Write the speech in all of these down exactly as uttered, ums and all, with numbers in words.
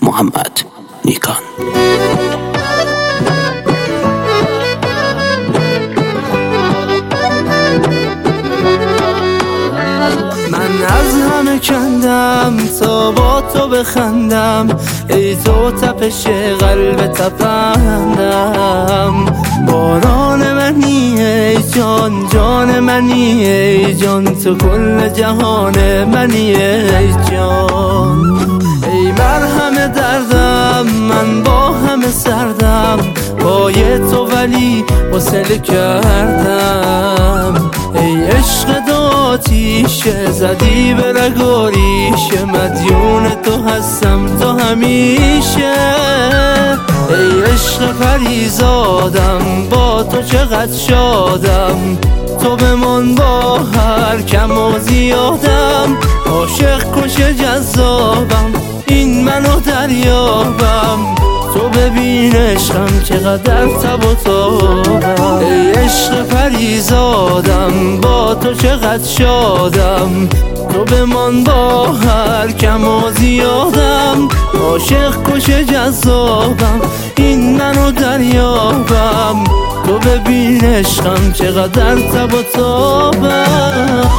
محمد نیکان. من از همه کندم تا با تو بخندم، ای تو تپش قلب تپندم. باران منی ای جان، جان منی ای جان، تو کل جهان منی ای جان. ای مرهم دردم من با همه سردم، پای تو ولی وصل کردم. ای عشق دو آتیشه زدی به رگ و ریشه، مدیون تو هستم تو همیشه. ای عشق پریزادم با تو چقدر شادم، تو بمان با هر کم و زیادم. عاشق کش جذابم این منو دریابم، تو ببین عشقم چقدر تب و تابم. ای عشق پریزادم با تو چقدر شادم، تو بمان با هر کم و زیادم. عاشق کش جذابم این منو دریابم، تو ببین عشقم چقدر تب و تابم.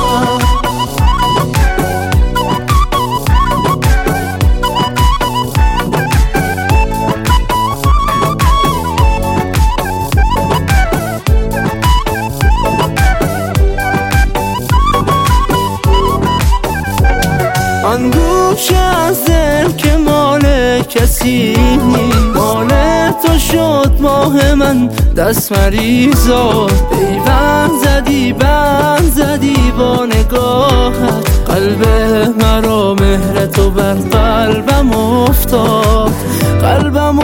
آن گوشه از دل که مال کسی نیست، مال تو شد ماه من دست مریضا. پیوند زدی بند زدی با نگاهت، قلب مرا مهر تو بر قلبم افتاد، قلبم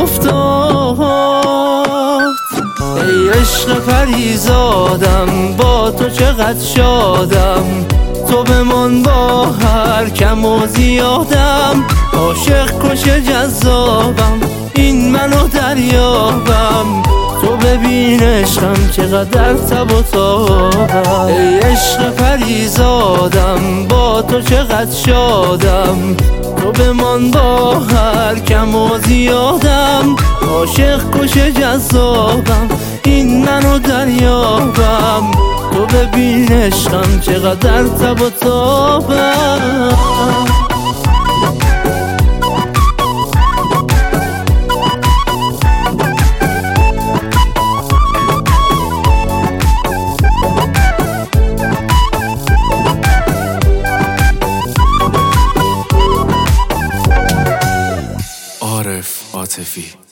افتاد. ای عشق پریزادم با تو چقدر شادم، تو بمان با هر کم و زیادم. عاشق کش جذابم این منو دریابم، تو ببین عشقم چقدر تب و تابم. ای عشق پریزادم با تو چقدر شادم، تو بمان با هر کم و زیادم. عاشق کش جذابم این منو دریابم، تو ببین عشقم چقدر تب و تابم. عارف عاطفی.